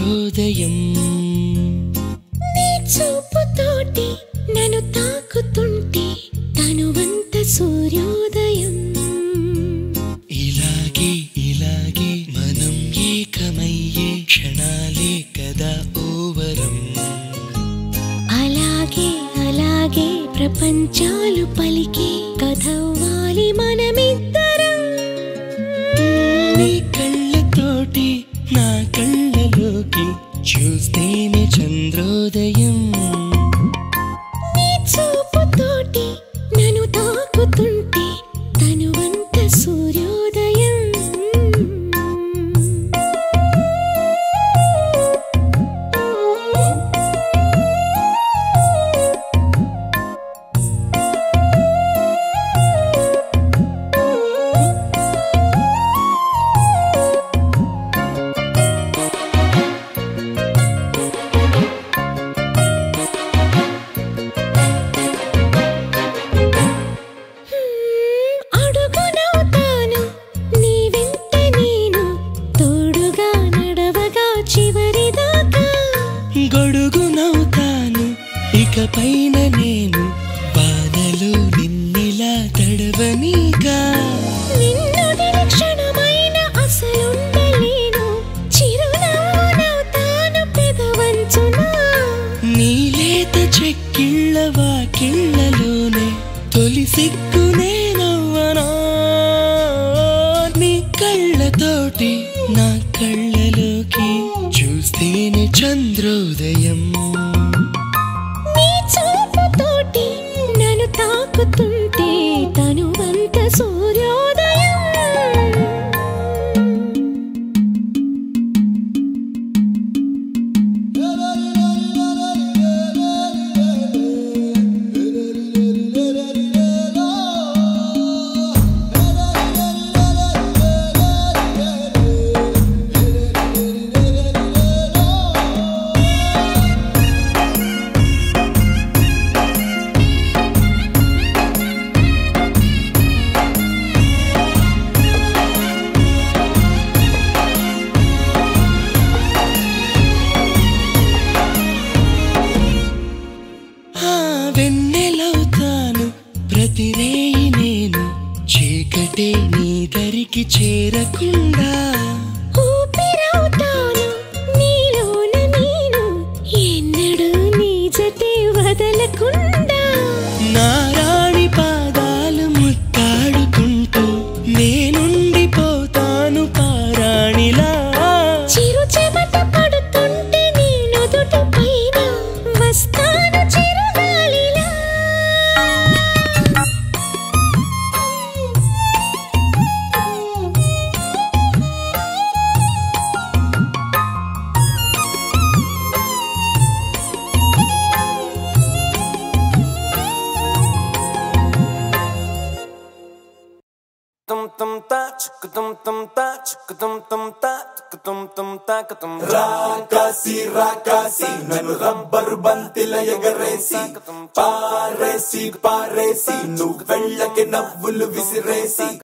చంద్రోదయం. నీ చూపుతోటి నన్ను తాకుతుంటే తనువంత సూర్యోదయం. ఇలాగే ఇలాగే మనం ఏకమయ్యే క్షణాలే కదా ఓవరం. అలాగే అలాగే ప్రపంచాలు పలికే కథవ్వాలి మనమిద్దరం. నీ కళ్ళతోటి నా కళ్ళలోకి చూస్తేనే చంద్రోదయం. నీ చూపుతోటి నన్ను తాకుతుంటే తనువంత సూర్యోదయం. అడుగునవుతాను నీ వెంట నేను, తోడుగా నడవగా చివరిదాకా. గొడుగునవుతాను ఇకపైన నేను, వానలో నిన్నిలా తడవనీగా. నిన్నొదిలి క్షణమైన అసలుండలేను, చిరునవ్వునవుతాను పెదవంచున. నీలేత చెక్కిళ్ళ వాకిళ్ళలోనే తొలి సిగ్గునే నవ్వనా. నీ కళ్ళతోటి నా కళ్ళలోకి చూస్తేనే చంద్రోదయం. నీ చూపుతోటి నన్ను తాకుతుంటే తనువంత సూర్యోదయం. వెన్నెలవుతాను ప్రతి రేయి నేను, చీకటే నీ దరికి చేరకుండా. ఊపిరవుతాను నీలోన నేను, ఎన్నడూ నీ జతే వదలకుండా. నా రాణి పాదాలు ముద్దాడుకుంటూ నేనుండిపోతాను పారాణిలా. చిరు చెమట పడుతుంటే నీ నుదుటి పైన వస్తాను చిరుగాలిలా. tum tum ta chuk tum tum ta chuk tum tum ta chuk tum tum ta tum రాకాసి రాకాసి నన్ను రబ్బరు బంతిల ఎగరేసి పారేసి పారేసి నువ్వు వెళ్ళకి నవ్వులు విసిరేసి